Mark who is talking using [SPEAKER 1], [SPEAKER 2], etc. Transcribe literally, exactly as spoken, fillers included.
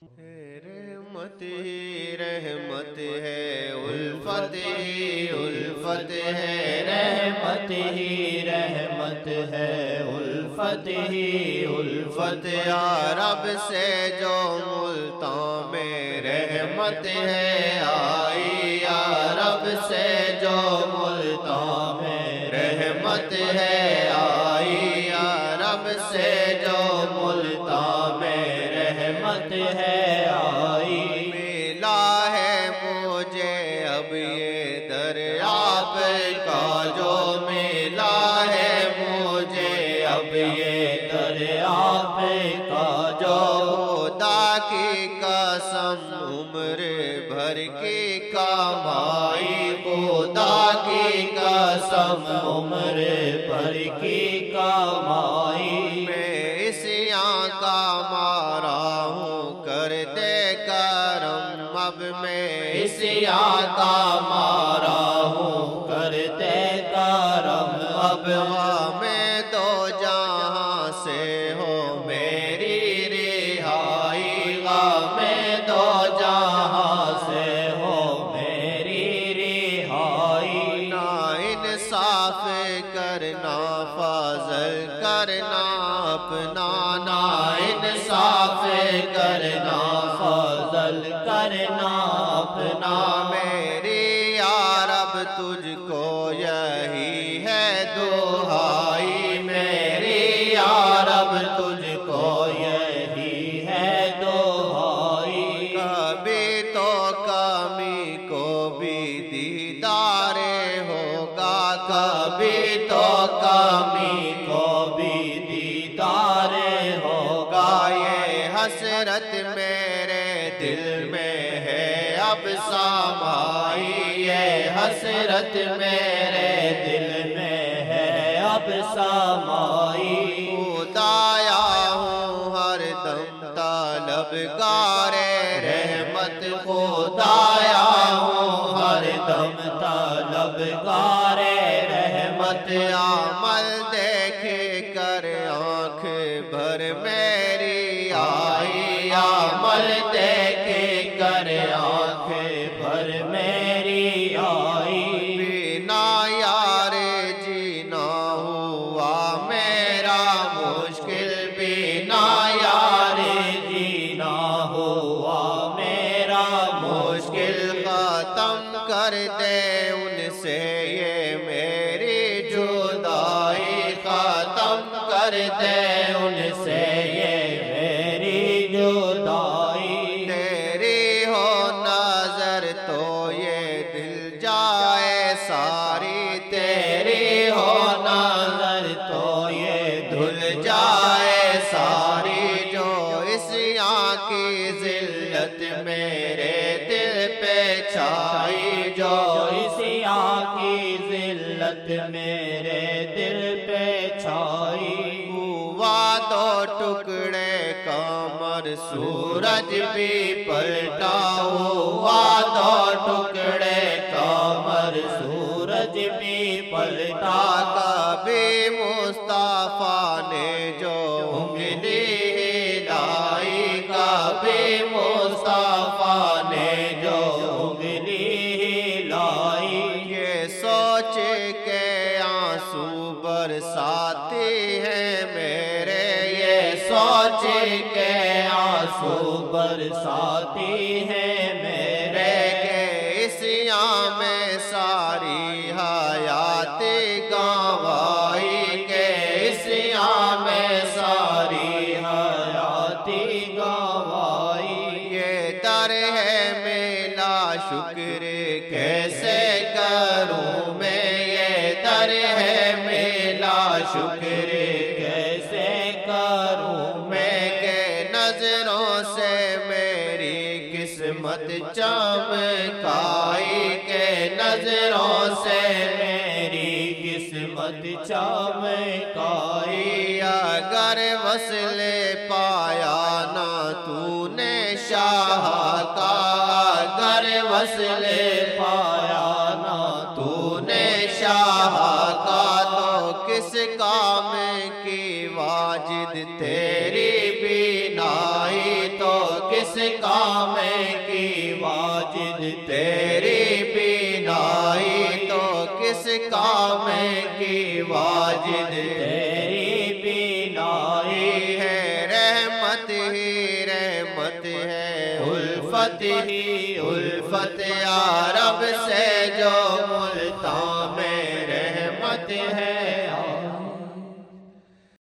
[SPEAKER 1] رحمت ہی رحمت ہے، الفت ہی الفت ہے،
[SPEAKER 2] رحمت ہی رحمت ہے، الفت ہی الفت
[SPEAKER 1] یا رب سے جو ملتاں میں رحمت ہے آئی، یا رب سے جو ملتاں میں رحمت ہے آئی، یا رب سے جو ملتاں میں
[SPEAKER 2] رحمت ہے آئی۔
[SPEAKER 1] ملا ہے مجھے اب یہ دریاب کا جو ملا ہے مجھے اب یہ
[SPEAKER 2] دریاب کا جو
[SPEAKER 1] خدا کی قسم عمر بھر کی کمائی، خدا کی قسم
[SPEAKER 2] عمر بھر کی کمائی،
[SPEAKER 1] میں عصیاں کا مارا ہوں کر دے کرم، اب میں
[SPEAKER 2] عصیاں کا مارا ہوں کرتے کرم، اب
[SPEAKER 1] میں دو جہاں سے ہو میری رہائی،
[SPEAKER 2] غم دو جہاں سے ہو میری رہائی۔
[SPEAKER 1] نا انصاف کرنا فضل کرنا اپنا، نا
[SPEAKER 2] انصاف کرنا فضل کرنا اپنا،
[SPEAKER 1] میری یا رب تجھ کو یہی ہے دعائی،
[SPEAKER 2] میری یا رب تجھ کو یہی ہے دعائی۔
[SPEAKER 1] کبھی تو کمی کو بھی دیدار ہوگا،
[SPEAKER 2] کبھی تو کمی کو بھی دیدار ہوگا،
[SPEAKER 1] یہ حسرت میرے دل میں ہے اب سامائی،
[SPEAKER 2] یہ حسرت میرے دل میں ہے اب سامائی۔
[SPEAKER 1] خدایا ہوں ہر دم طلبگار رحمت،
[SPEAKER 2] خدایا ہوں ہر دم طلبگار رحمت،
[SPEAKER 1] عمل دیکھ کر آنکھ بھر میری آئی،
[SPEAKER 2] عمل دیکھ کر آنکھ بھر میری آئی۔
[SPEAKER 1] بنا یار جینا ہوا میرا مشکل،
[SPEAKER 2] بنا یار جینا ہوا میرا مشکل،
[SPEAKER 1] ختم کر دے ان سے یہ میری جدائی،
[SPEAKER 2] ختم کر دے ان سے یہ میری جدائی۔
[SPEAKER 1] تیری ہو نظر تو یہ دل جائے ساری،
[SPEAKER 2] تیری ہو نظر تو یہ دھل جائے ساری،
[SPEAKER 1] جو عصیاں کی ذلت میرے دل پہ چھائی،
[SPEAKER 2] جو عصیاں کی ذلت میرے دل پہ چھائی۔
[SPEAKER 1] ہوا دو ٹکڑے قمر سورج بھی پلٹا،
[SPEAKER 2] ہوا دو ٹکڑے قمر سورج بھی پلٹا،
[SPEAKER 1] کبھی مصطفیٰ نے جو انگلی ہلائی،
[SPEAKER 2] کبھی مصطفیٰ نے جو انگلی ہلائی،
[SPEAKER 1] یہ سوچ کے آنسو برساتی ہیں میرے،
[SPEAKER 2] یہ سوچ کے آنسو برساتی ہیں میرے،
[SPEAKER 1] کہ عصیاں میں ساری حیات گنوائی،
[SPEAKER 2] کہ عصیاں میں ساری حیاتی گنوائی۔
[SPEAKER 1] یہ در ہے میلا شکر کیسے کروں میں، یہ در ہے میلا شکر
[SPEAKER 2] کیسے کروں
[SPEAKER 1] میں، کہ نظروں سے میری قسمت چمکائی، کہ
[SPEAKER 2] نظروں سے میری قسمت چمکائی۔
[SPEAKER 1] اگر وصل پایا نہ تو نے شاہ کا،
[SPEAKER 2] اگر وصل پایا نہ تو نے شاہ کا،
[SPEAKER 1] تو کس کام کی واجد تیری بینائی، تو کس
[SPEAKER 2] کس کام کی واجد
[SPEAKER 1] تیری بینائی تو کس کام کی واجد
[SPEAKER 2] تیری بینائی
[SPEAKER 1] ہے رحمت ہی رحمت ہے
[SPEAKER 2] الفت ہی الفت
[SPEAKER 1] یا